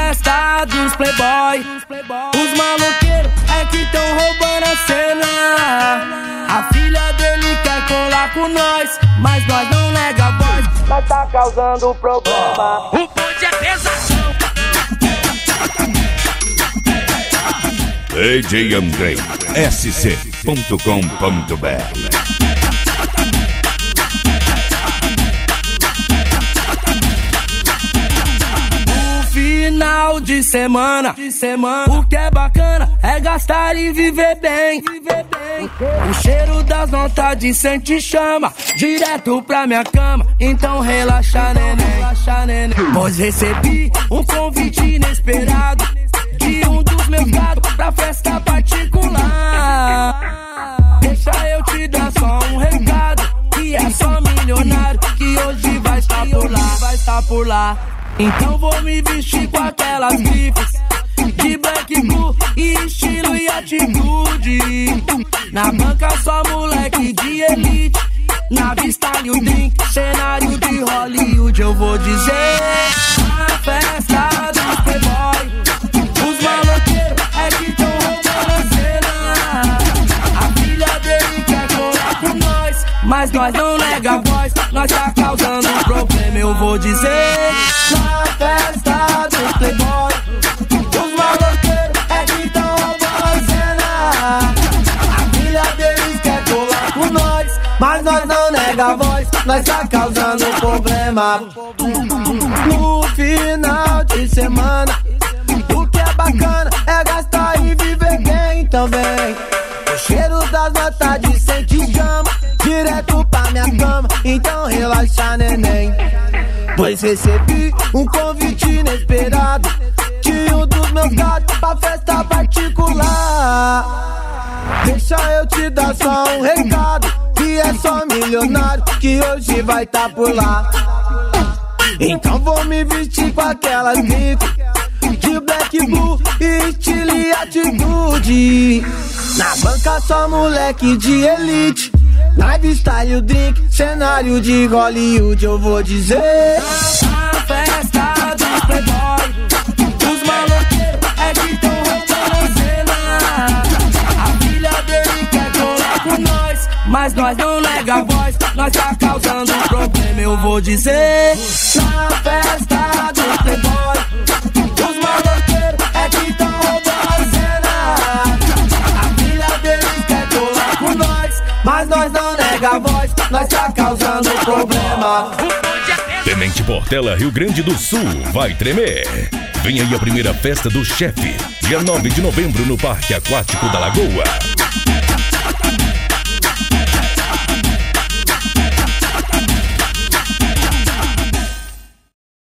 festa dos playboy. Os maloqueiros é que tão roubando a cena. A filha dele quer colar com nós, mas nós não nega a voz. Mas tá causando problema. O bonde é pesadão. DJ Andrei, sc.com.br. Final de semana, o que é bacana é gastar e viver bem. O cheiro das notas de sente chama direto pra minha cama. Então relaxa, neném. Pois recebi um convite inesperado de um dos meus gatos pra festa particular. Deixa eu te dar só um recado, que é só milionário que hoje vai estar por lá. Então vou me vestir com aquelas grifes de Black Blue e estilo e atitude. Na banca só moleque de elite, na vista e o drink, cenário de Hollywood. Eu vou dizer, a festa dos playboy, os maloqueiros é que tão roubando a cena. A filha dele quer colar com nós, mas nós não nega a voz. Nós tá causando um problema, eu vou dizer. Na festa dos playboy, os maloqueiros é que tão roubando a cena. A filha deles quer colar com nós, mas nós não nega a voz. Nós tá causando um problema. No final de semana, o que é bacana é gastar e viver bem também. O cheiro das notas de sente chama direto pra minha cama. Então relaxa, neném. Pois recebi um convite inesperado de um dos meus gatos pra festa particular. Deixa eu te dar só um recado, que é só milionário que hoje vai estar por lá. Então vou me vestir com aquelas grifes de Black Blue e estilo e atitude. Na banca só moleque de elite, lifestyle, o drink, cenário de Hollywood. Eu vou dizer, a festa dos playboy, os maloqueiros é que tão roubando a cena. A filha dele quer colar com nós, mas nós não nega a voz. Nós tá causando um problema, eu vou dizer. Na festa dos playboy, os maloqueiros é que tão roubando a cena. A filha dele quer colar com nós, mas nós não nega a voz. Nós tá causando um problema. Tenente Portela, Rio Grande do Sul, vai tremer. Vem aí a primeira festa do chefe, dia 9 de novembro no Parque Aquático da Lagoa.